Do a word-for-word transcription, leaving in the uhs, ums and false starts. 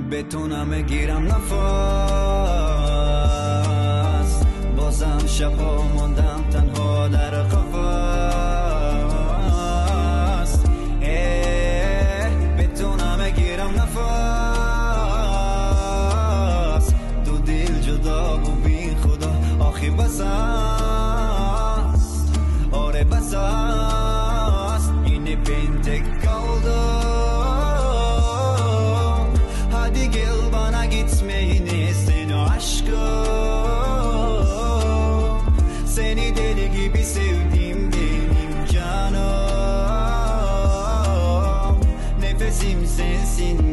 بتونم بگیرم نفس، بازم شبها موندم تنها در قفس. بتونم بگیرم نفس، دو دل جدا و بی خدا آخی بس است، آره بس است. Yine ben tek kaldım, hadi gel bana gitmeyini seni aşkım. Seni deli gibi sevdim benim canım, nefesim sensin